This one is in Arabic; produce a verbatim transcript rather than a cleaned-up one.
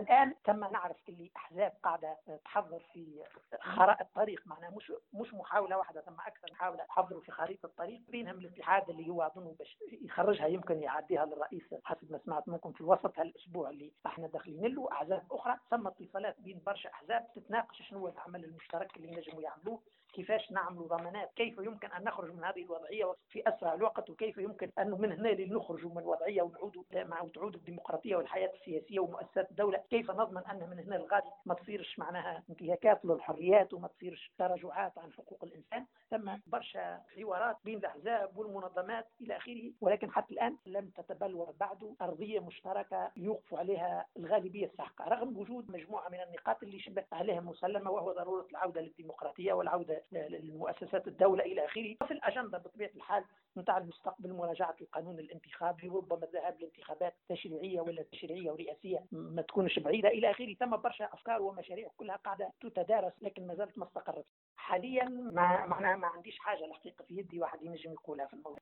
الآن تم نعرف اللي أحزاب قاعدة تحضر في خرائط الطريق، معناها مش مش محاولة واحدة، ثم أكثر محاولة تحضروا في خريطة الطريق، بينهم الاتحاد اللي هو أظن باش يخرجها يمكن يعديها للرئيس حسب ما سمعت منكم في وسط هالأسبوع اللي احنا داخلين له. أحزاب أخرى ثم اتصالات بين برشا أحزاب تتناقش شنو هو العمل المشترك اللي نجموا يعملوه، كيفاش نعملوا ضمانات، كيف يمكن أن نخرج من هذه الوضعية في أسرع الوقت، وكيف يمكن أن من هنا نخرج من الوضعية ونعود مع تعود الديمقراطية والحياة السياسية ومؤسسات الدولة، كيف نضمن أن من هنا الغادي ما تصيرش معناها انتهاكات للحريات وما تصيرش تراجعات عن حقوق الإنسان. ثم برشا حوارات بين الأحزاب والمنظمات إلى آخره، ولكن حتى الآن لم تتبلور بعد أرضية مشتركة يوقف عليها الغالبية الساحقة، رغم وجود مجموعة من النقاط اللي شبه عليها مسلمة، وهو ضرورة العودة للديمقراطية والعودة للمؤسسات الدولة إلى آخره. وفي الأجندة بطبيعة الحال نتاع المستقبل مراجعة القانون الانتخابي، وربما الذهاب لانتخابات تشريعية ولا تشريعية ورئاسية ما تكونش بعيدة إلى آخره. ثم برشا أفكار ومشاريع كلها قاعدة تتدارس لكن ما زالت ما استقرت حاليا. ما معناها ما عنديش حاجة الحقيقة في يدي واحد ينجم يقولها في الموضوع.